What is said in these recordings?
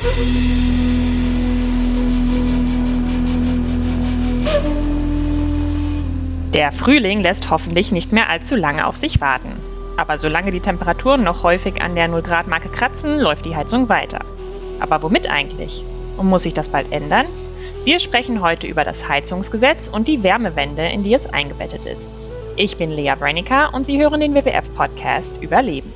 Der Frühling lässt hoffentlich nicht mehr allzu lange auf sich warten. Aber solange die Temperaturen noch häufig an der 0-Grad-Marke kratzen, läuft die Heizung weiter. Aber womit eigentlich? Und muss sich das bald ändern? Wir sprechen heute über das Heizungsgesetz und die Wärmewende, in die es eingebettet ist. Ich bin Lea Branica und Sie hören den WWF-Podcast Überleben.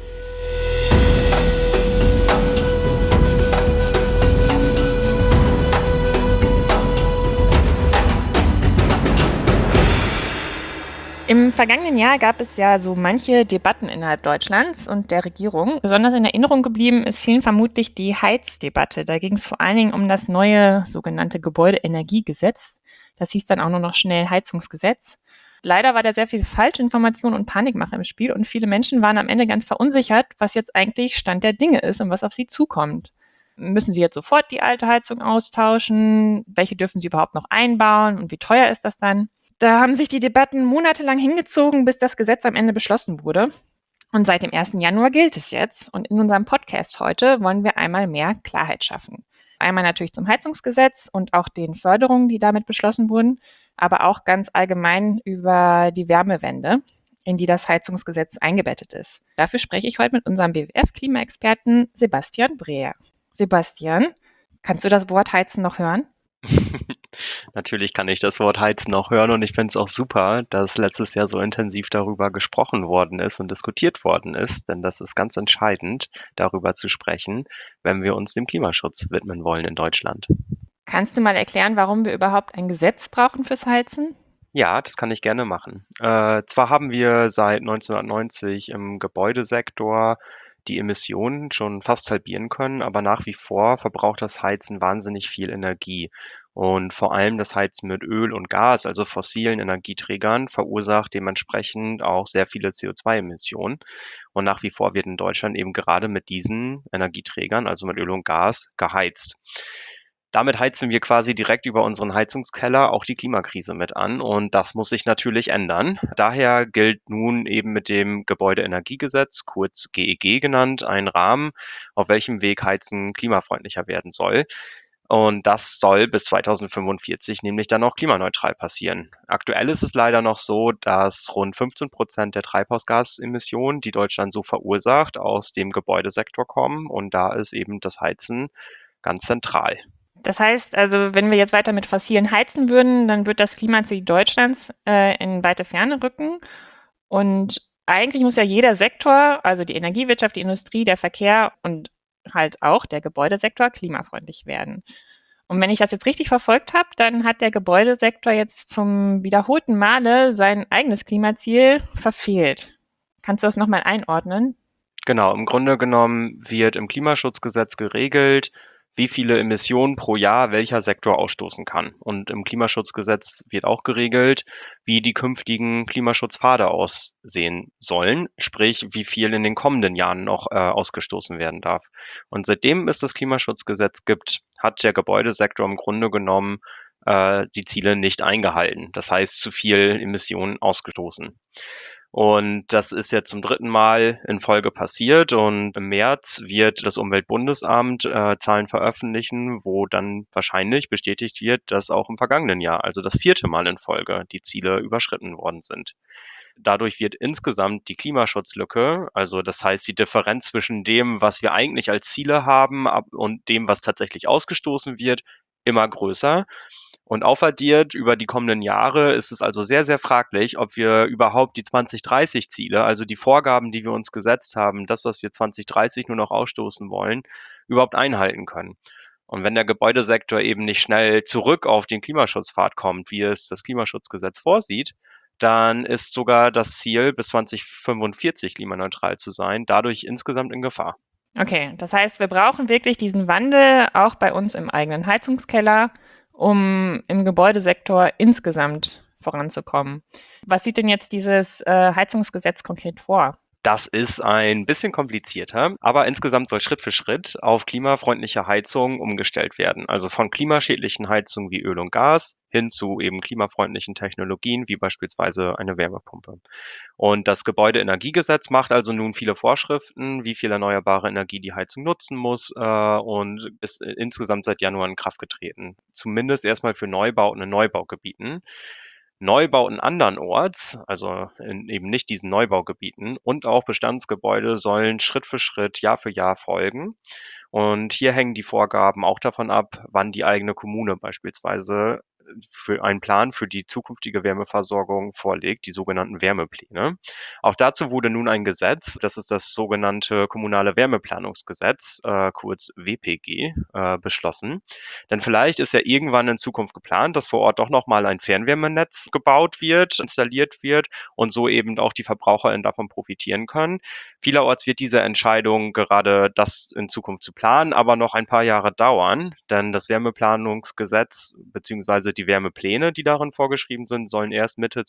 Im vergangenen Jahr gab es ja so manche Debatten innerhalb Deutschlands und der Regierung. Besonders in Erinnerung geblieben ist vielen vermutlich die Heizdebatte. Da ging es vor allen Dingen um das neue sogenannte Gebäudeenergiegesetz. Das hieß dann auch nur noch schnell Heizungsgesetz. Leider war da sehr viel Falschinformation und Panikmache im Spiel und viele Menschen waren am Ende ganz verunsichert, was jetzt eigentlich Stand der Dinge ist und was auf sie zukommt. Müssen sie jetzt sofort die alte Heizung austauschen? Welche dürfen sie überhaupt noch einbauen und wie teuer ist das dann? Da haben sich die Debatten monatelang hingezogen, bis das Gesetz am Ende beschlossen wurde. Und seit dem 1. Januar gilt es jetzt. Und in unserem Podcast heute wollen wir einmal mehr Klarheit schaffen. Einmal natürlich zum Heizungsgesetz und auch den Förderungen, die damit beschlossen wurden, aber auch ganz allgemein über die Wärmewende, in die das Heizungsgesetz eingebettet ist. Dafür spreche ich heute mit unserem WWF-Klimaexperten Sebastian Breher. Sebastian, kannst du das Wort Heizen noch hören? Natürlich kann ich das Wort Heizen auch hören und ich finde es auch super, dass letztes Jahr so intensiv darüber gesprochen worden ist und diskutiert worden ist, denn das ist ganz entscheidend, darüber zu sprechen, wenn wir uns dem Klimaschutz widmen wollen in Deutschland. Kannst du mal erklären, warum wir überhaupt ein Gesetz brauchen fürs Heizen? Ja, das kann ich gerne machen. Zwar haben wir seit 1990 im Gebäudesektor die Emissionen schon fast halbieren können, aber nach wie vor verbraucht das Heizen wahnsinnig viel Energie. Und vor allem das Heizen mit Öl und Gas, also fossilen Energieträgern, verursacht dementsprechend auch sehr viele CO2-Emissionen. Und nach wie vor wird in Deutschland eben gerade mit diesen Energieträgern, also mit Öl und Gas, geheizt. Damit heizen wir quasi direkt über unseren Heizungskeller auch die Klimakrise mit an und das muss sich natürlich ändern. Daher gilt nun eben mit dem Gebäudeenergiegesetz, kurz GEG genannt, ein Rahmen, auf welchem Weg Heizen klimafreundlicher werden soll. Und das soll bis 2045 nämlich dann auch klimaneutral passieren. Aktuell ist es leider noch so, dass rund 15% der Treibhausgasemissionen, die Deutschland so verursacht, aus dem Gebäudesektor kommen und da ist eben das Heizen ganz zentral. Das heißt also, wenn wir jetzt weiter mit fossilen heizen würden, dann wird das Klimaziel Deutschlands in weite Ferne rücken. Und eigentlich muss ja jeder Sektor, also die Energiewirtschaft, die Industrie, der Verkehr und halt auch der Gebäudesektor klimafreundlich werden. Und wenn ich das jetzt richtig verfolgt habe, dann hat der Gebäudesektor jetzt zum wiederholten Male sein eigenes Klimaziel verfehlt. Kannst du das nochmal einordnen? Genau, im Grunde genommen wird im Klimaschutzgesetz geregelt, wie viele Emissionen pro Jahr welcher Sektor ausstoßen kann. Und im Klimaschutzgesetz wird auch geregelt, wie die künftigen Klimaschutzpfade aussehen sollen, sprich, wie viel in den kommenden Jahren noch ausgestoßen werden darf. Und seitdem es das Klimaschutzgesetz gibt, hat der Gebäudesektor im Grunde genommen die Ziele nicht eingehalten. Das heißt, zu viel Emissionen ausgestoßen. Und das ist jetzt zum 3. Mal in Folge passiert und im März wird das Umweltbundesamt Zahlen veröffentlichen, wo dann wahrscheinlich bestätigt wird, dass auch im vergangenen Jahr, also das 4. Mal in Folge, die Ziele überschritten worden sind. Dadurch wird insgesamt die Klimaschutzlücke, also das heißt die Differenz zwischen dem, was wir eigentlich als Ziele haben und dem, was tatsächlich ausgestoßen wird, immer größer. Und aufaddiert über die kommenden Jahre ist es also sehr, sehr fraglich, ob wir überhaupt die 2030-Ziele, also die Vorgaben, die wir uns gesetzt haben, das, was wir 2030 nur noch ausstoßen wollen, überhaupt einhalten können. Und wenn der Gebäudesektor eben nicht schnell zurück auf den Klimaschutzpfad kommt, wie es das Klimaschutzgesetz vorsieht, dann ist sogar das Ziel, bis 2045 klimaneutral zu sein, dadurch insgesamt in Gefahr. Okay, das heißt, wir brauchen wirklich diesen Wandel auch bei uns im eigenen Heizungskeller, um im Gebäudesektor insgesamt voranzukommen. Was sieht denn jetzt dieses Heizungsgesetz konkret vor? Das ist ein bisschen komplizierter, aber insgesamt soll Schritt für Schritt auf klimafreundliche Heizungen umgestellt werden. Also von klimaschädlichen Heizungen wie Öl und Gas hin zu eben klimafreundlichen Technologien wie beispielsweise eine Wärmepumpe. Und das Gebäudeenergiegesetz macht also nun viele Vorschriften, wie viel erneuerbare Energie die Heizung nutzen muss, und ist insgesamt seit Januar in Kraft getreten. Zumindest erstmal für Neubauten in Neubaugebieten. Neubauten andernorts, also in eben nicht diesen Neubaugebieten und auch Bestandsgebäude sollen Schritt für Jahr folgen. Und hier hängen die Vorgaben auch davon ab, wann die eigene Kommune beispielsweise für einen Plan für die zukünftige Wärmeversorgung vorlegt, die sogenannten Wärmepläne. Auch dazu wurde nun ein Gesetz, das ist das sogenannte Kommunale Wärmeplanungsgesetz, kurz WPG, beschlossen. Denn vielleicht ist ja irgendwann in Zukunft geplant, dass vor Ort doch nochmal ein Fernwärmenetz gebaut wird, installiert wird und so eben auch die VerbraucherInnen davon profitieren können. Vielerorts wird diese Entscheidung, gerade das in Zukunft zu planen, aber noch ein paar Jahre dauern, denn das Wärmeplanungsgesetz beziehungsweise die Wärmepläne, die darin vorgeschrieben sind, sollen erst Mitte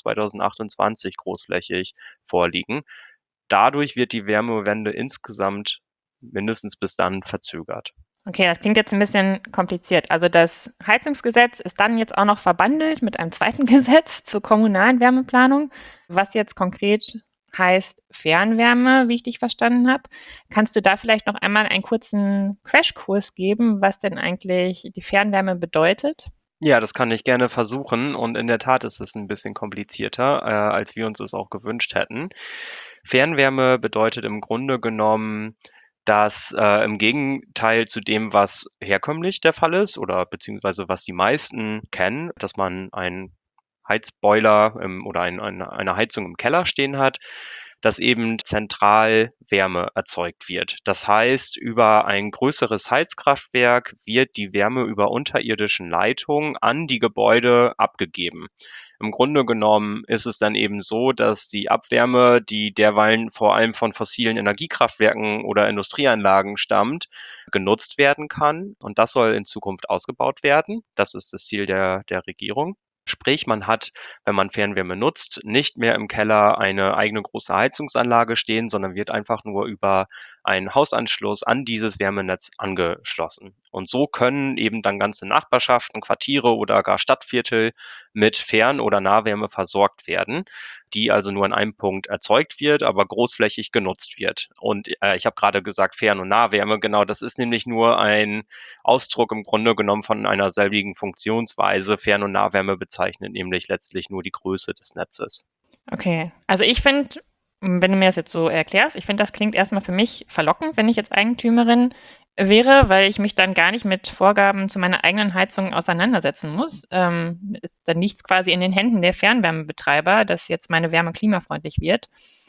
2028 großflächig vorliegen. Dadurch wird die Wärmewende insgesamt mindestens bis dann verzögert. Okay, das klingt jetzt ein bisschen kompliziert. Also das Heizungsgesetz ist dann jetzt auch noch verbandelt mit einem zweiten Gesetz zur kommunalen Wärmeplanung, was jetzt konkret heißt Fernwärme, wie ich dich verstanden habe. Kannst du da vielleicht noch einmal einen kurzen Crashkurs geben, was denn eigentlich die Fernwärme bedeutet? Ja, das kann ich gerne versuchen und in der Tat ist es ein bisschen komplizierter, als wir uns es auch gewünscht hätten. Fernwärme bedeutet im Grunde genommen, dass, im Gegenteil zu dem, was herkömmlich der Fall ist oder beziehungsweise was die meisten kennen, dass man einen Heizboiler, oder eine Heizung im Keller stehen hat, dass eben zentral Wärme erzeugt wird. Das heißt, über ein größeres Heizkraftwerk wird die Wärme über unterirdischen Leitungen an die Gebäude abgegeben. Im Grunde genommen ist es dann eben so, dass die Abwärme, die derweilen vor allem von fossilen Energiekraftwerken oder Industrieanlagen stammt, genutzt werden kann. Und das soll in Zukunft ausgebaut werden. Das ist das Ziel der Regierung. Sprich, man hat, wenn man Fernwärme nutzt, nicht mehr im Keller eine eigene große Heizungsanlage stehen, sondern wird einfach nur über einen Hausanschluss an dieses Wärmenetz angeschlossen. Und so können eben dann ganze Nachbarschaften, Quartiere oder gar Stadtviertel mit Fern- oder Nahwärme versorgt werden, die also nur an einem Punkt erzeugt wird, aber großflächig genutzt wird. Und ich habe gerade gesagt Fern- und Nahwärme, genau, das ist nämlich nur ein Ausdruck im Grunde genommen von einer selbigen Funktionsweise. Fern- und Nahwärme bezeichnet nämlich letztlich nur die Größe des Netzes. Okay, also ich finde, wenn du mir das jetzt so erklärst, ich finde, das klingt erstmal für mich verlockend, wenn ich jetzt Eigentümerin wäre, weil ich mich dann gar nicht mit Vorgaben zu meiner eigenen Heizung auseinandersetzen muss. Ist dann nichts quasi in den Händen der Fernwärmebetreiber, dass jetzt meine Wärme klimafreundlich wird.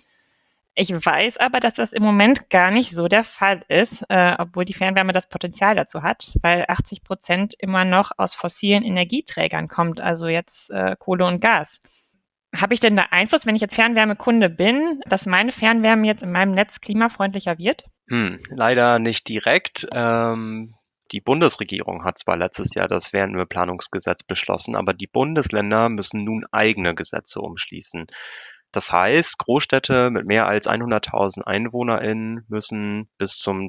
Ich weiß aber, dass das im Moment gar nicht so der Fall ist, obwohl die Fernwärme das Potenzial dazu hat, weil 80% immer noch aus fossilen Energieträgern kommt, also jetzt Kohle und Gas. Habe ich denn da Einfluss, wenn ich jetzt Fernwärmekunde bin, dass meine Fernwärme jetzt in meinem Netz klimafreundlicher wird? Leider nicht direkt. Die Bundesregierung hat zwar letztes Jahr das Fernwärmeplanungsgesetz beschlossen, aber die Bundesländer müssen nun eigene Gesetze umschließen. Das heißt, Großstädte mit mehr als 100.000 EinwohnerInnen müssen bis zum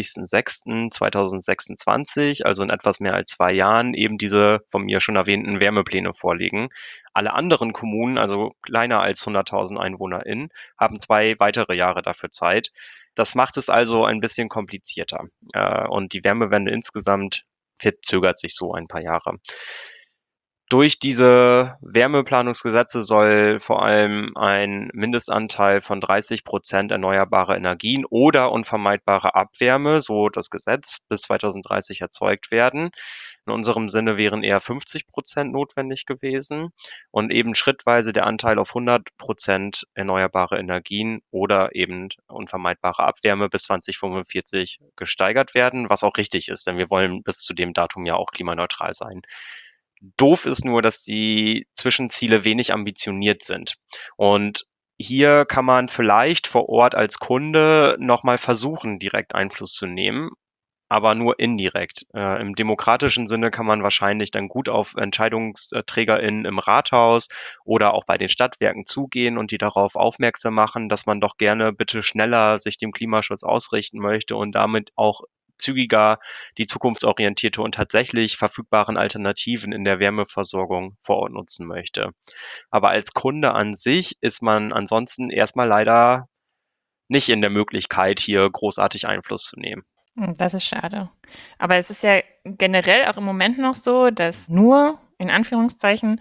30.06.2026, also in etwas mehr als 2 Jahren, eben diese von mir schon erwähnten Wärmepläne vorlegen. Alle anderen Kommunen, also kleiner als 100.000 EinwohnerInnen, haben 2 weitere Jahre dafür Zeit. Das macht es also ein bisschen komplizierter. Und die Wärmewende insgesamt verzögert sich so ein paar Jahre. Durch diese Wärmeplanungsgesetze soll vor allem ein Mindestanteil von 30% erneuerbare Energien oder unvermeidbare Abwärme, so das Gesetz, bis 2030 erzeugt werden. In unserem Sinne wären eher 50% notwendig gewesen und eben schrittweise der Anteil auf 100% erneuerbare Energien oder eben unvermeidbare Abwärme bis 2045 gesteigert werden, was auch richtig ist, denn wir wollen bis zu dem Datum ja auch klimaneutral sein. Doof ist nur, dass die Zwischenziele wenig ambitioniert sind. Und hier kann man vielleicht vor Ort als Kunde noch mal versuchen, direkt Einfluss zu nehmen. aber nur indirekt. Im demokratischen Sinne kann man wahrscheinlich dann gut auf EntscheidungsträgerInnen im Rathaus oder auch bei den Stadtwerken zugehen und die darauf aufmerksam machen, dass man doch gerne bitte schneller sich dem Klimaschutz ausrichten möchte und damit auch zügiger die zukunftsorientierte und tatsächlich verfügbaren Alternativen in der Wärmeversorgung vor Ort nutzen möchte. Aber als Kunde an sich ist man ansonsten erstmal leider nicht in der Möglichkeit, hier großartig Einfluss zu nehmen. Das ist schade. Aber es ist ja generell auch im Moment noch so, dass nur in Anführungszeichen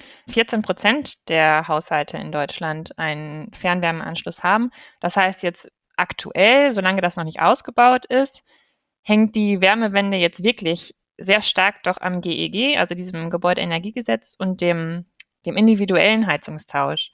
14% der Haushalte in Deutschland einen Fernwärmeanschluss haben. Das heißt jetzt aktuell, solange das noch nicht ausgebaut ist, hängt die Wärmewende jetzt wirklich sehr stark doch am GEG, also diesem Gebäudeenergiegesetz und dem individuellen Heizungstausch.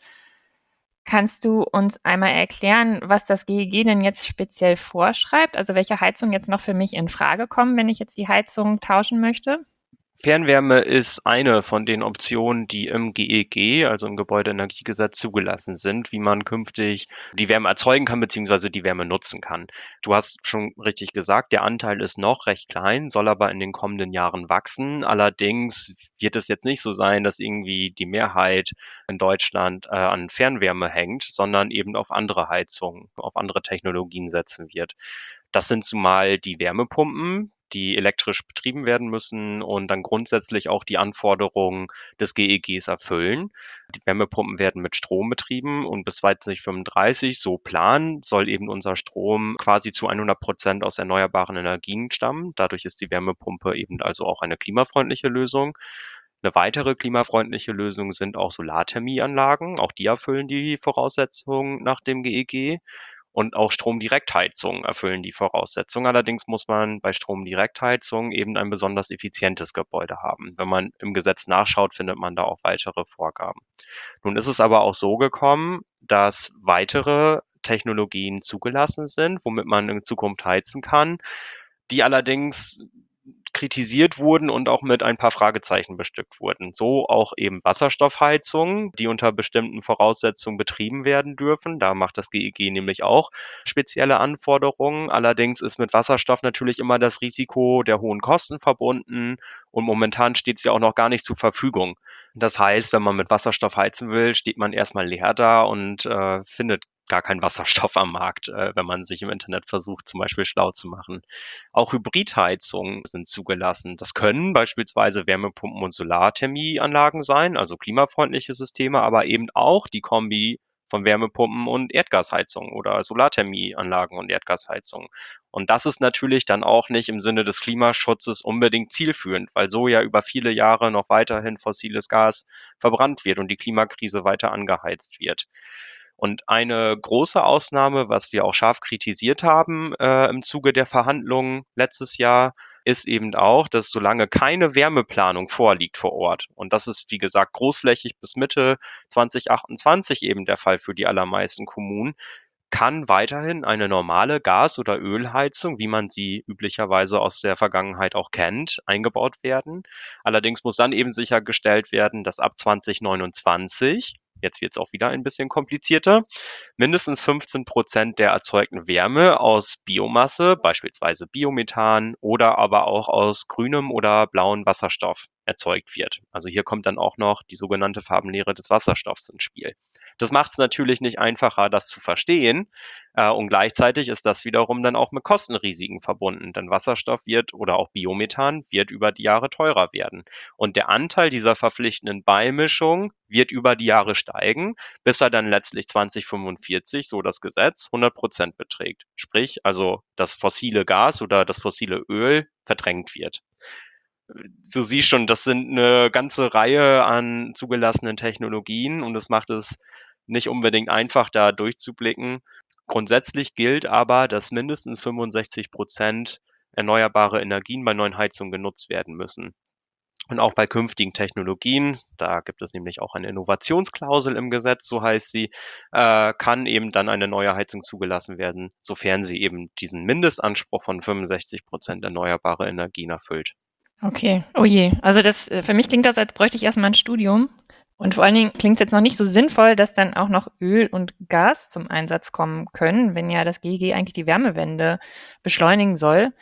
Kannst du uns einmal erklären, was das GEG denn jetzt speziell vorschreibt? Also welche Heizungen jetzt noch für mich in Frage kommen, wenn ich jetzt die Heizung tauschen möchte? Fernwärme ist eine von den Optionen, die im GEG, also im Gebäudeenergiegesetz, zugelassen sind, wie man künftig die Wärme erzeugen kann beziehungsweise die Wärme nutzen kann. Du hast schon richtig gesagt, der Anteil ist noch recht klein, soll aber in den kommenden Jahren wachsen. Allerdings wird es jetzt nicht so sein, dass irgendwie die Mehrheit in Deutschland an Fernwärme hängt, sondern eben auf andere Heizungen, auf andere Technologien setzen wird. Das sind zumal die Wärmepumpen, die elektrisch betrieben werden müssen und dann grundsätzlich auch die Anforderungen des GEGs erfüllen. Die Wärmepumpen werden mit Strom betrieben und bis 2035, so Plan, soll eben unser Strom quasi zu 100% aus erneuerbaren Energien stammen. Dadurch ist die Wärmepumpe eben also auch eine klimafreundliche Lösung. Eine weitere klimafreundliche Lösung sind auch Solarthermieanlagen. Auch die erfüllen die Voraussetzungen nach dem GEG. Und auch Stromdirektheizungen erfüllen die Voraussetzungen. Allerdings muss man bei Stromdirektheizung eben ein besonders effizientes Gebäude haben. Wenn man im Gesetz nachschaut, findet man da auch weitere Vorgaben. Nun ist es aber auch so gekommen, dass weitere Technologien zugelassen sind, womit man in Zukunft heizen kann, die allerdings kritisiert wurden und auch mit ein paar Fragezeichen bestückt wurden. So auch eben Wasserstoffheizungen, die unter bestimmten Voraussetzungen betrieben werden dürfen. Da macht das GEG nämlich auch spezielle Anforderungen. Allerdings ist mit Wasserstoff natürlich immer das Risiko der hohen Kosten verbunden und momentan steht es ja auch noch gar nicht zur Verfügung. Das heißt, wenn man mit Wasserstoff heizen will, steht man erstmal leer da und findet gar keinen Wasserstoff am Markt, wenn man sich im Internet versucht, zum Beispiel schlau zu machen. Auch Hybridheizungen sind zugelassen. Das können beispielsweise Wärmepumpen und Solarthermieanlagen sein, also klimafreundliche Systeme, aber eben auch die Kombi von Wärmepumpen und Erdgasheizung oder Solarthermieanlagen und Erdgasheizung. Und das ist natürlich dann auch nicht im Sinne des Klimaschutzes unbedingt zielführend, weil so ja über viele Jahre noch weiterhin fossiles Gas verbrannt wird und die Klimakrise weiter angeheizt wird. Und eine große Ausnahme, was wir auch scharf kritisiert haben im Zuge der Verhandlungen letztes Jahr, ist eben auch, dass solange keine Wärmeplanung vorliegt vor Ort, und das ist, wie gesagt, großflächig bis Mitte 2028 eben der Fall für die allermeisten Kommunen, kann weiterhin eine normale Gas- oder Ölheizung, wie man sie üblicherweise aus der Vergangenheit auch kennt, eingebaut werden. Allerdings muss dann eben sichergestellt werden, dass ab 2029, jetzt wird es auch wieder ein bisschen komplizierter, mindestens 15% der erzeugten Wärme aus Biomasse, beispielsweise Biomethan oder aber auch aus grünem oder blauem Wasserstoff erzeugt wird. Also hier kommt dann auch noch die sogenannte Farbenlehre des Wasserstoffs ins Spiel. Das macht es natürlich nicht einfacher, das zu verstehen. Und gleichzeitig ist das wiederum dann auch mit Kostenrisiken verbunden, denn Wasserstoff wird oder auch Biomethan wird über die Jahre teurer werden. Und der Anteil dieser verpflichtenden Beimischung wird über die Jahre steigen, bis er dann letztlich 2045, so das Gesetz, 100% beträgt. Sprich, also das fossile Gas oder das fossile Öl verdrängt wird. Du siehst schon, das sind eine ganze Reihe an zugelassenen Technologien und das macht es nicht unbedingt einfach, da durchzublicken. Grundsätzlich gilt aber, dass mindestens 65% erneuerbare Energien bei neuen Heizungen genutzt werden müssen. Und auch bei künftigen Technologien, da gibt es nämlich auch eine Innovationsklausel im Gesetz, so heißt sie, kann eben dann eine neue Heizung zugelassen werden, sofern sie eben diesen Mindestanspruch von 65% erneuerbare Energien erfüllt. Okay, oh je. Also für mich klingt das, als bräuchte ich erstmal ein Studium. Und vor allen Dingen klingt es jetzt noch nicht so sinnvoll, dass dann auch noch Öl und Gas zum Einsatz kommen können, wenn ja das GEG eigentlich die Wärmewende beschleunigen soll.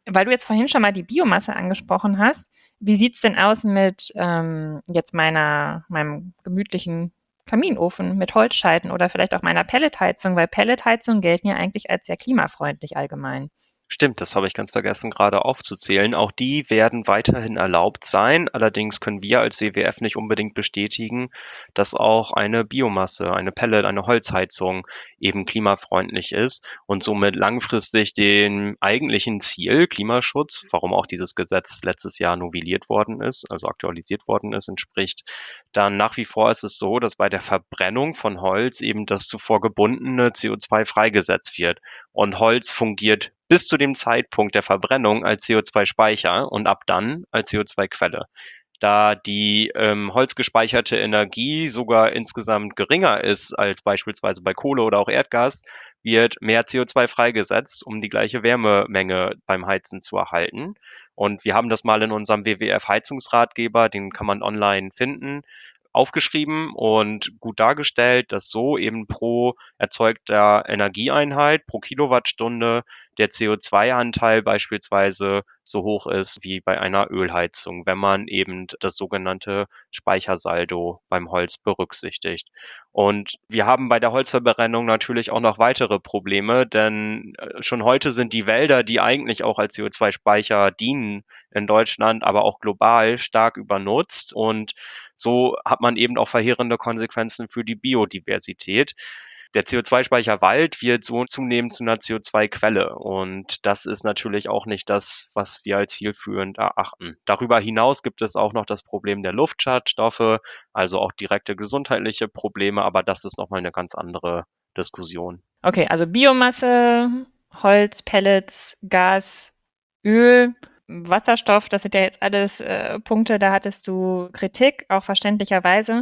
Weil du jetzt vorhin schon mal die Biomasse angesprochen hast, wie sieht's denn aus mit jetzt meinem gemütlichen Kaminofen mit Holzscheiten oder vielleicht auch meiner Pelletheizung, weil Pelletheizungen gelten ja eigentlich als sehr klimafreundlich allgemein. Stimmt, das habe ich ganz vergessen gerade aufzuzählen. Auch die werden weiterhin erlaubt sein. Allerdings können wir als WWF nicht unbedingt bestätigen, dass auch eine Biomasse, eine Pellet, eine Holzheizung eben klimafreundlich ist und somit langfristig dem eigentlichen Ziel Klimaschutz, warum auch dieses Gesetz letztes Jahr novelliert worden ist, also aktualisiert worden ist, entspricht. Dann nach wie vor ist es so, dass bei der Verbrennung von Holz eben das zuvor gebundene CO2 freigesetzt wird. Und Holz fungiert bis zu dem Zeitpunkt der Verbrennung als CO2-Speicher und ab dann als CO2-Quelle. Da die Holz gespeicherte Energie sogar insgesamt geringer ist als beispielsweise bei Kohle oder auch Erdgas, wird mehr CO2 freigesetzt, um die gleiche Wärmemenge beim Heizen zu erhalten. Und wir haben das mal in unserem WWF-Heizungsratgeber, den kann man online finden, aufgeschrieben und gut dargestellt, dass so eben pro erzeugter Energieeinheit, pro Kilowattstunde der CO2-Anteil beispielsweise so hoch ist wie bei einer Ölheizung, wenn man eben das sogenannte Speichersaldo beim Holz berücksichtigt. Und wir haben bei der Holzverbrennung natürlich auch noch weitere Probleme, denn schon heute sind die Wälder, die eigentlich auch als CO2-Speicher dienen, in Deutschland, aber auch global stark übernutzt. Und so hat man eben auch verheerende Konsequenzen für die Biodiversität. Der CO2-Speicher Wald wird so zunehmend zu einer CO2-Quelle. Und das ist natürlich auch nicht das, was wir als zielführend erachten. Darüber hinaus gibt es auch noch das Problem der Luftschadstoffe, also auch direkte gesundheitliche Probleme, aber das ist nochmal eine ganz andere Diskussion. Okay, also Biomasse, Holz, Pellets, Gas, Öl, Wasserstoff, das sind ja jetzt alles Punkte, da hattest du Kritik, auch verständlicherweise.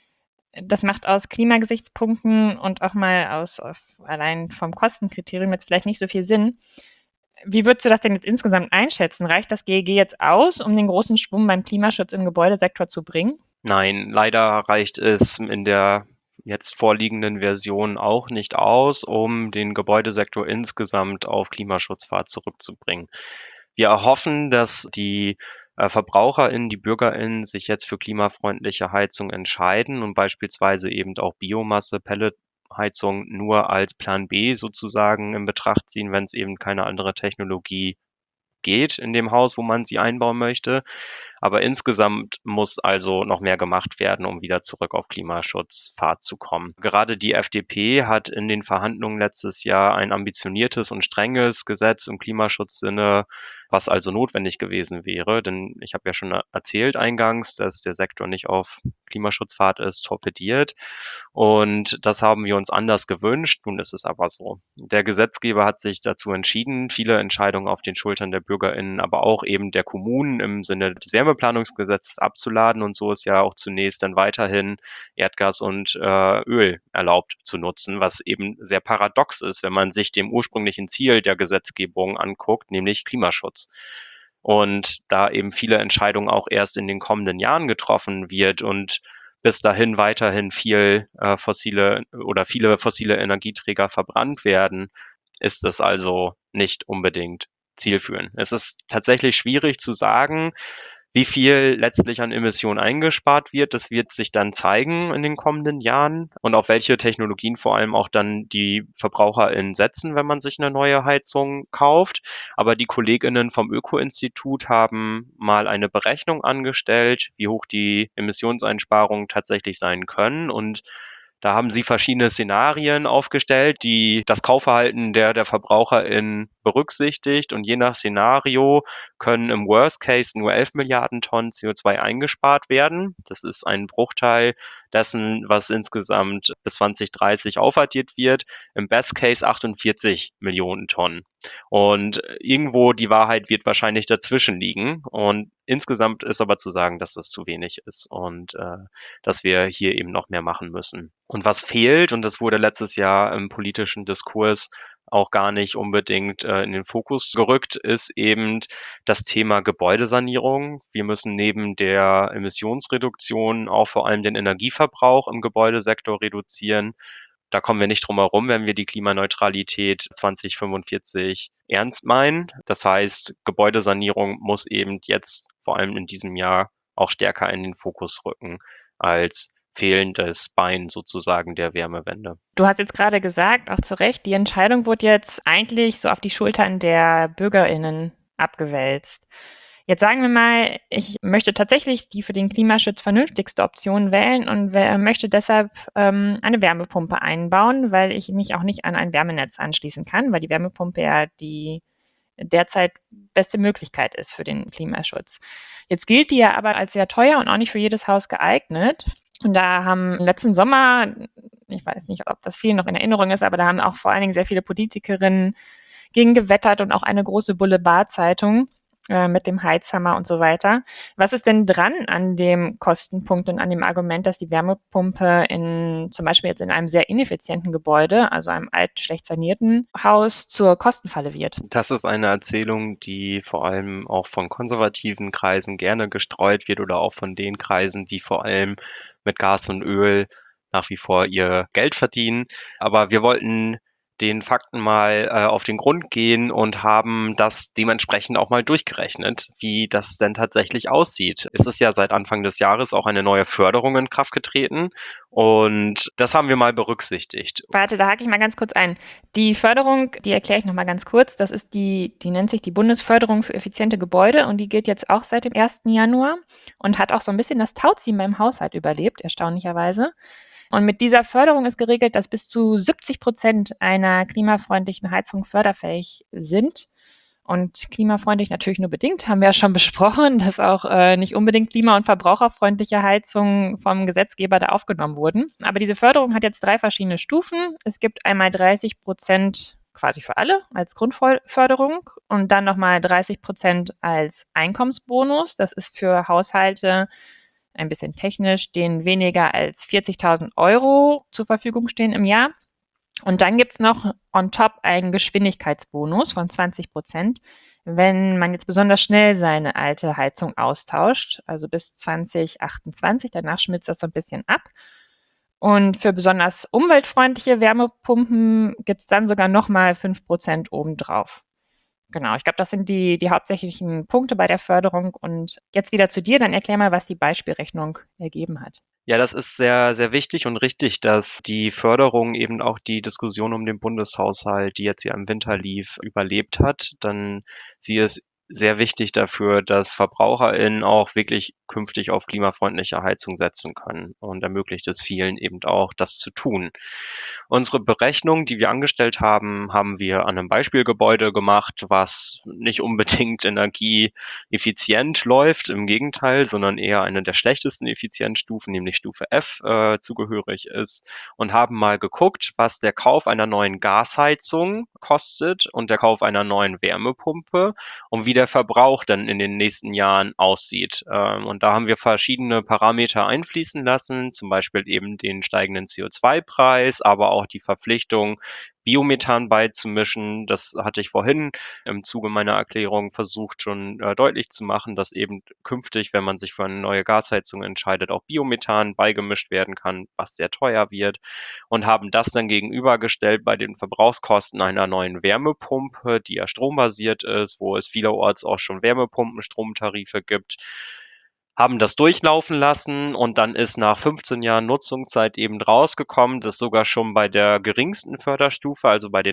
Das macht aus Klimagesichtspunkten und auch mal allein vom Kostenkriterium jetzt vielleicht nicht so viel Sinn. Wie würdest du das denn jetzt insgesamt einschätzen? Reicht das GEG jetzt aus, um den großen Schwung beim Klimaschutz im Gebäudesektor zu bringen? Nein, leider reicht es in der jetzt vorliegenden Version auch nicht aus, um den Gebäudesektor insgesamt auf Klimaschutzpfad zurückzubringen. Wir erhoffen, dass die VerbraucherInnen, die BürgerInnen sich jetzt für klimafreundliche Heizung entscheiden und beispielsweise eben auch Biomasse, Pelletheizung nur als Plan B sozusagen in Betracht ziehen, wenn es eben keine andere Technologie geht in dem Haus, wo man sie einbauen möchte. Aber insgesamt muss also noch mehr gemacht werden, um wieder zurück auf Klimaschutzpfad zu kommen. Gerade die FDP hat in den Verhandlungen letztes Jahr ein ambitioniertes und strenges Gesetz im Klimaschutzsinne, was also notwendig gewesen wäre. Denn ich habe ja schon erzählt eingangs, dass der Sektor nicht auf Klimaschutzpfad ist, torpediert. Und das haben wir uns anders gewünscht. Nun ist es aber so. Der Gesetzgeber hat sich dazu entschieden, viele Entscheidungen auf den Schultern der BürgerInnen, aber auch eben der Kommunen im Sinne des Wärmeplanungsgesetzes abzuladen. Und so ist ja auch zunächst dann weiterhin Erdgas und Öl erlaubt zu nutzen, was eben sehr paradox ist, wenn man sich dem ursprünglichen Ziel der Gesetzgebung anguckt, nämlich Klimaschutz. Und da eben viele Entscheidungen auch erst in den kommenden Jahren getroffen wird und bis dahin weiterhin viel fossile oder viele fossile Energieträger verbrannt werden, ist das also nicht unbedingt zielführend. Es ist tatsächlich schwierig zu sagen, wie viel letztlich an Emissionen eingespart wird. Das wird sich dann zeigen in den kommenden Jahren und auf welche Technologien vor allem auch dann die VerbraucherInnen setzen, wenn man sich eine neue Heizung kauft. Aber die KollegInnen vom Öko-Institut haben mal eine Berechnung angestellt, wie hoch die Emissionseinsparungen tatsächlich sein können. Und da haben sie verschiedene Szenarien aufgestellt, die das Kaufverhalten der VerbraucherInnen berücksichtigt. Und je nach Szenario können im Worst Case nur 11 Milliarden Tonnen CO2 eingespart werden. Das ist ein Bruchteil dessen, was insgesamt bis 2030 aufaddiert wird. Im Best Case 48 Millionen Tonnen. Und irgendwo die Wahrheit wird wahrscheinlich dazwischen liegen. Und insgesamt ist aber zu sagen, dass das zu wenig ist und dass wir hier eben noch mehr machen müssen. Und was fehlt, und das wurde letztes Jahr im politischen Diskurs auch gar nicht unbedingt in den Fokus gerückt, ist eben das Thema Gebäudesanierung. Wir müssen neben der Emissionsreduktion auch vor allem den Energieverbrauch im Gebäudesektor reduzieren. Da kommen wir nicht drum herum, wenn wir die Klimaneutralität 2045 ernst meinen. Das heißt, Gebäudesanierung muss eben jetzt, vor allem in diesem Jahr, auch stärker in den Fokus rücken als fehlendes Bein sozusagen der Wärmewende. Du hast jetzt gerade gesagt, auch zu Recht, die Entscheidung wurde jetzt eigentlich so auf die Schultern der BürgerInnen abgewälzt. Jetzt sagen wir mal, ich möchte tatsächlich die für den Klimaschutz vernünftigste Option wählen und möchte deshalb eine Wärmepumpe einbauen, weil ich mich auch nicht an ein Wärmenetz anschließen kann, weil die Wärmepumpe ja die derzeit beste Möglichkeit ist für den Klimaschutz. Jetzt gilt die ja aber als sehr teuer und auch nicht für jedes Haus geeignet. Und da haben letzten Sommer, ich weiß nicht, ob das vielen noch in Erinnerung ist, aber da haben auch vor allen Dingen sehr viele Politikerinnen gegen gewettert und auch eine große Boulevardzeitung mit dem Heizhammer und so weiter. Was ist denn dran an dem Kostenpunkt und an dem Argument, dass die Wärmepumpe zum Beispiel jetzt in einem sehr ineffizienten Gebäude, also einem alt, schlecht sanierten Haus, zur Kostenfalle wird? Das ist eine Erzählung, die vor allem auch von konservativen Kreisen gerne gestreut wird oder auch von den Kreisen, die vor allem mit Gas und Öl nach wie vor ihr Geld verdienen. Aber wir wollten den Fakten mal auf den Grund gehen und haben das dementsprechend auch mal durchgerechnet, wie das denn tatsächlich aussieht. Es ist ja seit Anfang des Jahres auch eine neue Förderung in Kraft getreten und das haben wir mal berücksichtigt. Warte, da hake ich mal ganz kurz ein. Die Förderung, die erkläre ich noch mal ganz kurz. Das ist die nennt sich die Bundesförderung für effiziente Gebäude und die gilt jetzt auch seit dem 1. Januar und hat auch so ein bisschen das Tauziehen beim Haushalt überlebt, erstaunlicherweise. Und mit dieser Förderung ist geregelt, dass bis zu 70% einer klimafreundlichen Heizung förderfähig sind. Und klimafreundlich natürlich nur bedingt, haben wir ja schon besprochen, dass auch nicht unbedingt klima- und verbraucherfreundliche Heizungen vom Gesetzgeber da aufgenommen wurden. Aber diese Förderung hat jetzt 3 verschiedene Stufen. Es gibt einmal 30% quasi für alle als Grundförderung und dann nochmal 30% als Einkommensbonus. Das ist für Haushalte ein bisschen technisch, denen weniger als 40.000 Euro zur Verfügung stehen im Jahr. Und dann gibt's noch on top einen Geschwindigkeitsbonus von 20%, wenn man jetzt besonders schnell seine alte Heizung austauscht, also bis 2028. Danach schmilzt das so ein bisschen ab. Und für besonders umweltfreundliche Wärmepumpen gibt's dann sogar nochmal 5% obendrauf. Genau, ich glaube, das sind die hauptsächlichen Punkte bei der Förderung. Und jetzt wieder zu dir, dann erklär mal, was die Beispielrechnung ergeben hat. Ja, das ist sehr, sehr wichtig und richtig, dass die Förderung eben auch die Diskussion um den Bundeshaushalt, die jetzt ja im Winter lief, überlebt hat. Dann sie ist sehr wichtig dafür, dass VerbraucherInnen auch wirklich künftig auf klimafreundliche Heizung setzen können und ermöglicht es vielen eben auch, das zu tun. Unsere Berechnung, die wir angestellt haben, haben wir an einem Beispielgebäude gemacht, was nicht unbedingt energieeffizient läuft, im Gegenteil, sondern eher eine der schlechtesten Effizienzstufen, nämlich Stufe F, zugehörig ist und haben mal geguckt, was der Kauf einer neuen Gasheizung kostet und der Kauf einer neuen Wärmepumpe und wie der Verbrauch dann in den nächsten Jahren aussieht. Und da haben wir verschiedene Parameter einfließen lassen, zum Beispiel eben den steigenden CO2-Preis, aber auch die Verpflichtung, Biomethan beizumischen. Das hatte ich vorhin im Zuge meiner Erklärung versucht schon deutlich zu machen, dass eben künftig, wenn man sich für eine neue Gasheizung entscheidet, auch Biomethan beigemischt werden kann, was sehr teuer wird und haben das dann gegenübergestellt bei den Verbrauchskosten einer neuen Wärmepumpe, die ja strombasiert ist, wo es vielerorts auch schon Wärmepumpenstromtarife gibt, haben das durchlaufen lassen und dann ist nach 15 Jahren Nutzungszeit eben rausgekommen, dass sogar schon bei der geringsten Förderstufe, also bei den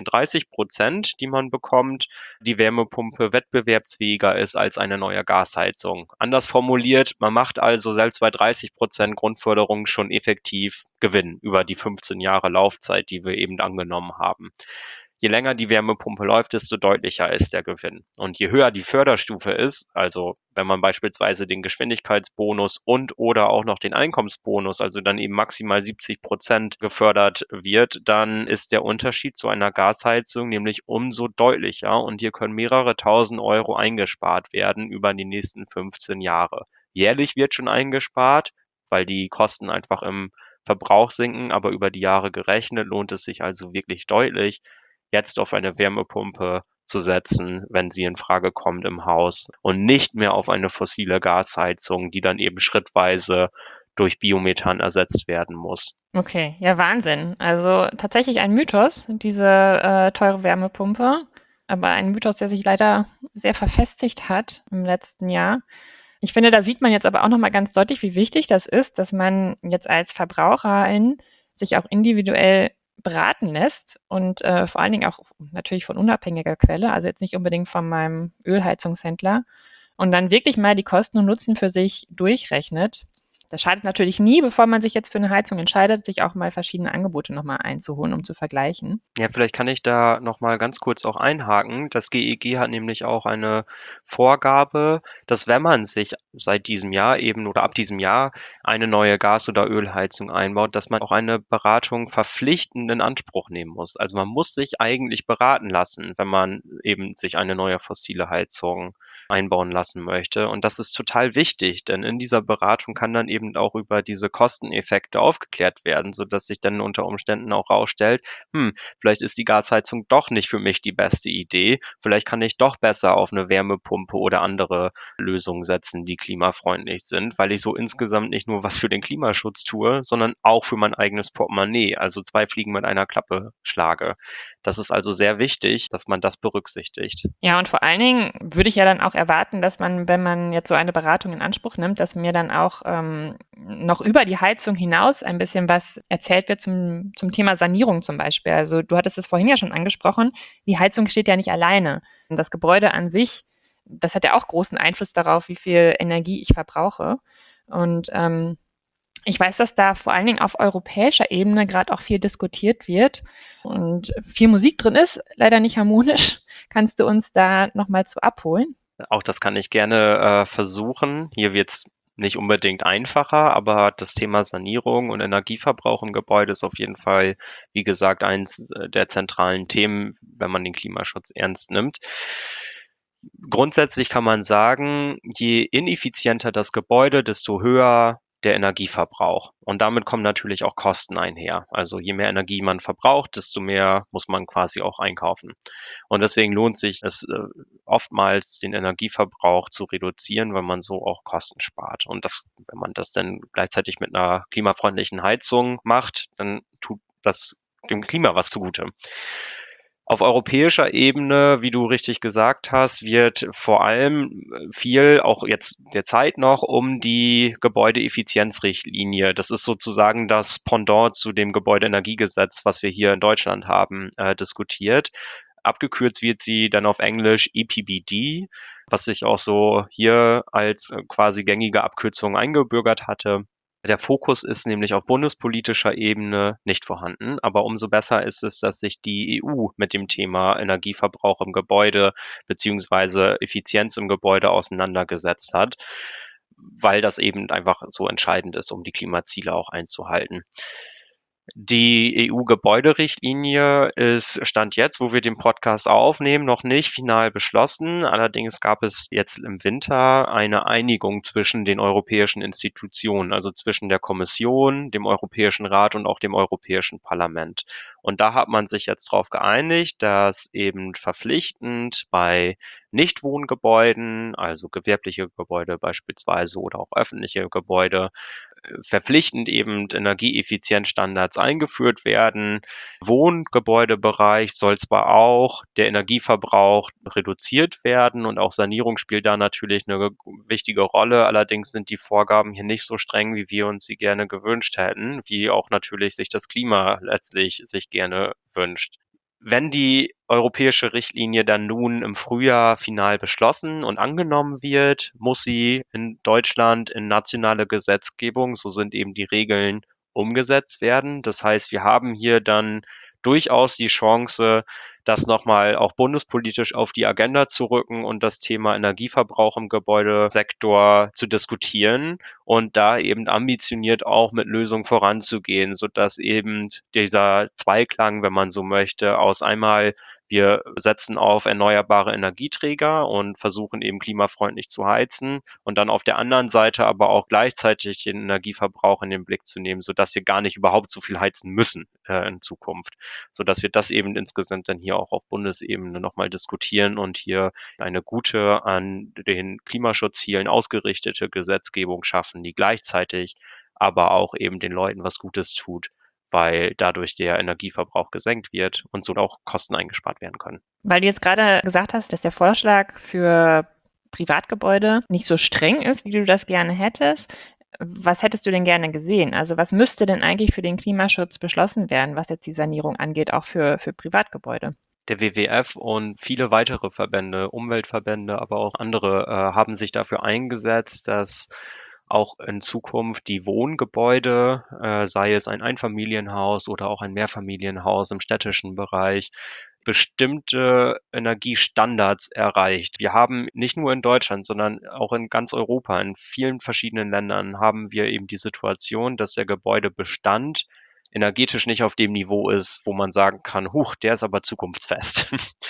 30%, die man bekommt, die Wärmepumpe wettbewerbsfähiger ist als eine neue Gasheizung. Anders formuliert, man macht also selbst bei 30% Grundförderung schon effektiv Gewinn über die 15 Jahre Laufzeit, die wir eben angenommen haben. Je länger die Wärmepumpe läuft, desto deutlicher ist der Gewinn. Und je höher die Förderstufe ist, also wenn man beispielsweise den Geschwindigkeitsbonus und oder auch noch den Einkommensbonus, also dann eben maximal 70% gefördert wird, dann ist der Unterschied zu einer Gasheizung nämlich umso deutlicher und hier können mehrere tausend Euro eingespart werden über die nächsten 15 Jahre. Jährlich wird schon eingespart, weil die Kosten einfach im Verbrauch sinken, aber über die Jahre gerechnet lohnt es sich also wirklich deutlich, jetzt auf eine Wärmepumpe zu setzen, wenn sie in Frage kommt im Haus und nicht mehr auf eine fossile Gasheizung, die dann eben schrittweise durch Biomethan ersetzt werden muss. Okay, ja, Wahnsinn. Also tatsächlich ein Mythos, diese teure Wärmepumpe, aber ein Mythos, der sich leider sehr verfestigt hat im letzten Jahr. Ich finde, da sieht man jetzt aber auch noch mal ganz deutlich, wie wichtig das ist, dass man jetzt als Verbraucherin sich auch individuell beraten lässt und vor allen Dingen auch natürlich von unabhängiger Quelle, also jetzt nicht unbedingt von meinem Ölheizungshändler, und dann wirklich mal die Kosten und Nutzen für sich durchrechnet. Das schadet natürlich nie, bevor man sich jetzt für eine Heizung entscheidet, sich auch mal verschiedene Angebote noch mal einzuholen, um zu vergleichen. Ja, vielleicht kann ich da noch mal ganz kurz auch einhaken. Das GEG hat nämlich auch eine Vorgabe, dass wenn man sich seit diesem Jahr eben oder ab diesem Jahr eine neue Gas- oder Ölheizung einbaut, dass man auch eine Beratung verpflichtend in Anspruch nehmen muss. Also man muss sich eigentlich beraten lassen, wenn man eben sich eine neue fossile Heizung einbauen lassen möchte. Und das ist total wichtig, denn in dieser Beratung kann dann eben auch über diese Kosteneffekte aufgeklärt werden, sodass sich dann unter Umständen auch rausstellt, vielleicht ist die Gasheizung doch nicht für mich die beste Idee. Vielleicht kann ich doch besser auf eine Wärmepumpe oder andere Lösungen setzen, die klimafreundlich sind, weil ich so insgesamt nicht nur was für den Klimaschutz tue, sondern auch für mein eigenes Portemonnaie. Also 2 Fliegen mit einer Klappe schlage. Das ist also sehr wichtig, dass man das berücksichtigt. Ja, und vor allen Dingen würde ich ja dann auch erwarten, dass man, wenn man jetzt so eine Beratung in Anspruch nimmt, dass mir dann auch noch über die Heizung hinaus ein bisschen was erzählt wird zum Thema Sanierung zum Beispiel. Also du hattest es vorhin ja schon angesprochen, die Heizung steht ja nicht alleine. Das Gebäude an sich, das hat ja auch großen Einfluss darauf, wie viel Energie ich verbrauche. Und ich weiß, dass da vor allen Dingen auf europäischer Ebene gerade auch viel diskutiert wird und viel Musik drin ist, leider nicht harmonisch. Kannst du uns da nochmal zu abholen? Auch das kann ich gerne versuchen. Hier wird's nicht unbedingt einfacher, aber das Thema Sanierung und Energieverbrauch im Gebäude ist auf jeden Fall, wie gesagt, eins der zentralen Themen, wenn man den Klimaschutz ernst nimmt. Grundsätzlich kann man sagen, je ineffizienter das Gebäude, desto höher der Energieverbrauch. Und damit kommen natürlich auch Kosten einher. Also je mehr Energie man verbraucht, desto mehr muss man quasi auch einkaufen. Und deswegen lohnt sich es oftmals, den Energieverbrauch zu reduzieren, weil man so auch Kosten spart. Und das, wenn man das dann gleichzeitig mit einer klimafreundlichen Heizung macht, dann tut das dem Klima was zugute. Auf europäischer Ebene, wie du richtig gesagt hast, wird vor allem viel, auch jetzt derzeit noch, um die Gebäudeeffizienzrichtlinie, das ist sozusagen das Pendant zu dem Gebäudeenergiegesetz, was wir hier in Deutschland haben, diskutiert. Abgekürzt wird sie dann auf Englisch EPBD, was sich auch so hier als quasi gängige Abkürzung eingebürgert hatte. Der Fokus ist nämlich auf bundespolitischer Ebene nicht vorhanden, aber umso besser ist es, dass sich die EU mit dem Thema Energieverbrauch im Gebäude beziehungsweise Effizienz im Gebäude auseinandergesetzt hat, weil das eben einfach so entscheidend ist, um die Klimaziele auch einzuhalten. Die EU-Gebäuderichtlinie ist Stand jetzt, wo wir den Podcast aufnehmen, noch nicht final beschlossen. Allerdings gab es jetzt im Winter eine Einigung zwischen den europäischen Institutionen, also zwischen der Kommission, dem Europäischen Rat und auch dem Europäischen Parlament. Und da hat man sich jetzt darauf geeinigt, dass eben verpflichtend bei Nichtwohngebäuden, also gewerbliche Gebäude beispielsweise oder auch öffentliche Gebäude, verpflichtend eben Energieeffizienzstandards eingeführt werden. Wohngebäudebereich soll zwar auch der Energieverbrauch reduziert werden und auch Sanierung spielt da natürlich eine wichtige Rolle. Allerdings sind die Vorgaben hier nicht so streng, wie wir uns sie gerne gewünscht hätten, wie auch natürlich sich das Klima letztlich sich gerne wünscht. Wenn die europäische Richtlinie dann nun im Frühjahr final beschlossen und angenommen wird, muss sie in Deutschland in nationale Gesetzgebung, so sind eben die Regeln, umgesetzt werden. Das heißt, wir haben hier dann durchaus die Chance, das nochmal auch bundespolitisch auf die Agenda zu rücken und das Thema Energieverbrauch im Gebäudesektor zu diskutieren und da eben ambitioniert auch mit Lösungen voranzugehen, sodass eben dieser Zweiklang, wenn man so möchte, aus einmal wir setzen auf erneuerbare Energieträger und versuchen eben klimafreundlich zu heizen und dann auf der anderen Seite aber auch gleichzeitig den Energieverbrauch in den Blick zu nehmen, sodass wir gar nicht überhaupt so viel heizen müssen in Zukunft, sodass wir das eben insgesamt dann hier auch auf Bundesebene nochmal diskutieren und hier eine gute, an den Klimaschutzzielen ausgerichtete Gesetzgebung schaffen, die gleichzeitig aber auch eben den Leuten was Gutes tut, weil dadurch der Energieverbrauch gesenkt wird und so auch Kosten eingespart werden können. Weil du jetzt gerade gesagt hast, dass der Vorschlag für Privatgebäude nicht so streng ist, wie du das gerne hättest. Was hättest du denn gerne gesehen? Also was müsste denn eigentlich für den Klimaschutz beschlossen werden, was jetzt die Sanierung angeht, auch für Privatgebäude? Der WWF und viele weitere Verbände, Umweltverbände, aber auch andere, haben sich dafür eingesetzt, dass auch in Zukunft die Wohngebäude, sei es ein Einfamilienhaus oder auch ein Mehrfamilienhaus im städtischen Bereich, bestimmte Energiestandards erreicht. Wir haben nicht nur in Deutschland, sondern auch in ganz Europa, in vielen verschiedenen Ländern haben wir eben die Situation, dass der Gebäudebestand energetisch nicht auf dem Niveau ist, wo man sagen kann, huch, der ist aber zukunftsfest.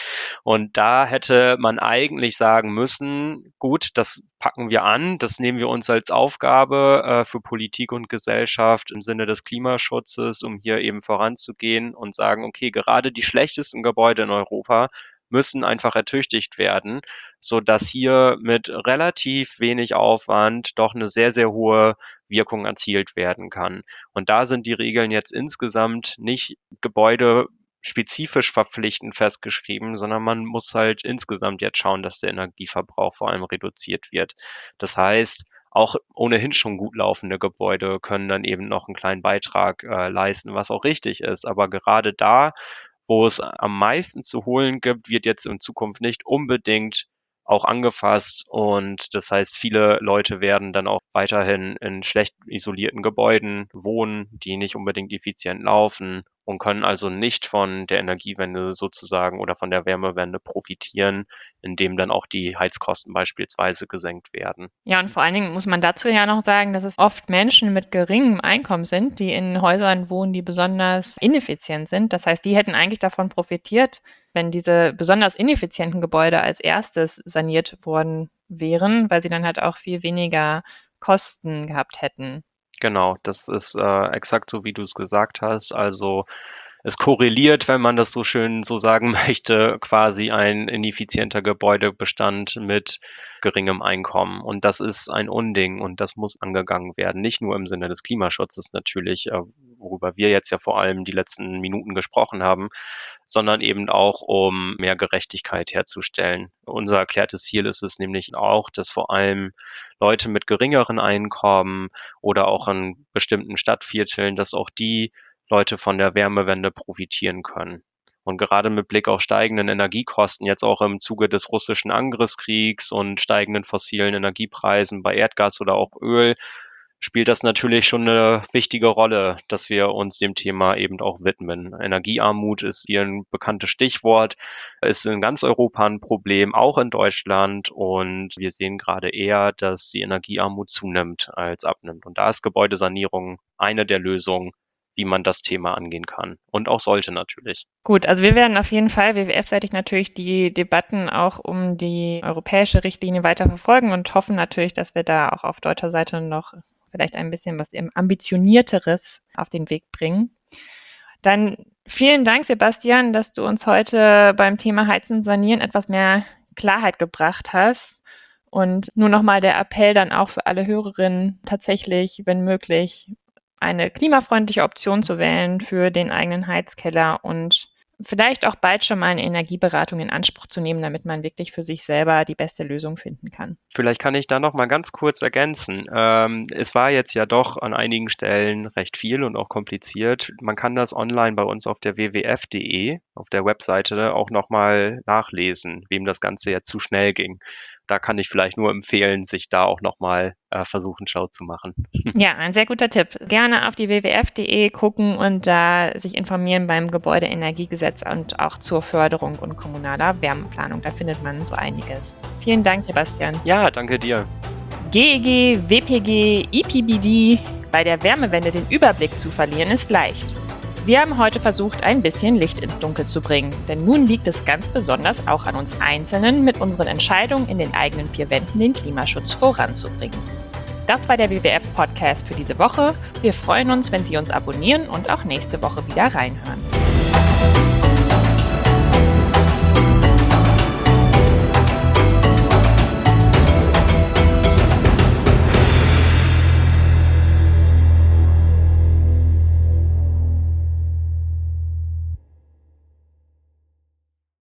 Und da hätte man eigentlich sagen müssen, gut, das packen wir an, das nehmen wir uns als Aufgabe für Politik und Gesellschaft im Sinne des Klimaschutzes, um hier eben voranzugehen und sagen, okay, gerade die schlechtesten Gebäude in Europa müssen einfach ertüchtigt werden, so dass hier mit relativ wenig Aufwand doch eine sehr, sehr hohe Wirkung erzielt werden kann. Und da sind die Regeln jetzt insgesamt nicht gebäudespezifisch verpflichtend festgeschrieben, sondern man muss halt insgesamt jetzt schauen, dass der Energieverbrauch vor allem reduziert wird. Das heißt, auch ohnehin schon gut laufende Gebäude können dann eben noch einen kleinen Beitrag leisten, was auch richtig ist. Aber gerade da, wo es am meisten zu holen gibt, wird jetzt in Zukunft nicht unbedingt auch angefasst. Und das heißt, viele Leute werden dann auch weiterhin in schlecht isolierten Gebäuden wohnen, die nicht unbedingt effizient laufen und können also nicht von der Energiewende sozusagen oder von der Wärmewende profitieren, indem dann auch die Heizkosten beispielsweise gesenkt werden. Ja, und vor allen Dingen muss man dazu ja noch sagen, dass es oft Menschen mit geringem Einkommen sind, die in Häusern wohnen, die besonders ineffizient sind. Das heißt, die hätten eigentlich davon profitiert, wenn diese besonders ineffizienten Gebäude als erstes saniert worden wären, weil sie dann halt auch viel weniger Kosten gehabt hätten. Genau, das ist exakt so, wie du es gesagt hast. Also es korreliert, wenn man das so schön so sagen möchte, quasi ein ineffizienter Gebäudebestand mit geringem Einkommen. Und das ist ein Unding und das muss angegangen werden. Nicht nur im Sinne des Klimaschutzes natürlich, worüber wir jetzt ja vor allem die letzten Minuten gesprochen haben, sondern eben auch, um mehr Gerechtigkeit herzustellen. Unser erklärtes Ziel ist es nämlich auch, dass vor allem Leute mit geringeren Einkommen oder auch in bestimmten Stadtvierteln, dass auch die Leute von der Wärmewende profitieren können. Und gerade mit Blick auf steigenden Energiekosten, jetzt auch im Zuge des russischen Angriffskriegs und steigenden fossilen Energiepreisen bei Erdgas oder auch Öl, spielt das natürlich schon eine wichtige Rolle, dass wir uns dem Thema eben auch widmen. Energiearmut ist hier ein bekanntes Stichwort, ist in ganz Europa ein Problem, auch in Deutschland. Und wir sehen gerade eher, dass die Energiearmut zunimmt als abnimmt. Und da ist Gebäudesanierung eine der Lösungen, wie man das Thema angehen kann und auch sollte natürlich. Gut, also wir werden auf jeden Fall WWF-seitig natürlich die Debatten auch um die europäische Richtlinie weiter verfolgen und hoffen natürlich, dass wir da auch auf deutscher Seite noch vielleicht ein bisschen was Ambitionierteres auf den Weg bringen. Dann vielen Dank, Sebastian, dass du uns heute beim Thema Heizen und Sanieren etwas mehr Klarheit gebracht hast. Und nur nochmal der Appell dann auch für alle Hörerinnen, tatsächlich, wenn möglich, eine klimafreundliche Option zu wählen für den eigenen Heizkeller und vielleicht auch bald schon mal eine Energieberatung in Anspruch zu nehmen, damit man wirklich für sich selber die beste Lösung finden kann. Vielleicht kann ich da noch mal ganz kurz ergänzen. Es war jetzt ja doch an einigen Stellen recht viel und auch kompliziert. Man kann das online bei uns auf der wwf.de, auf der Webseite, auch noch mal nachlesen, wem das Ganze jetzt zu schnell ging. Da kann ich vielleicht nur empfehlen, sich da auch noch mal versuchen, schlau zu machen. Ja, ein sehr guter Tipp. Gerne auf die wwf.de gucken und da sich informieren beim Gebäudeenergiegesetz und auch zur Förderung und kommunaler Wärmeplanung. Da findet man so einiges. Vielen Dank, Sebastian. Ja, danke dir. GEG, WPG, IPBD, bei der Wärmewende den Überblick zu verlieren, ist leicht. Wir haben heute versucht, ein bisschen Licht ins Dunkel zu bringen, denn nun liegt es ganz besonders auch an uns Einzelnen, mit unseren Entscheidungen in den eigenen vier Wänden den Klimaschutz voranzubringen. Das war der WWF-Podcast für diese Woche. Wir freuen uns, wenn Sie uns abonnieren und auch nächste Woche wieder reinhören.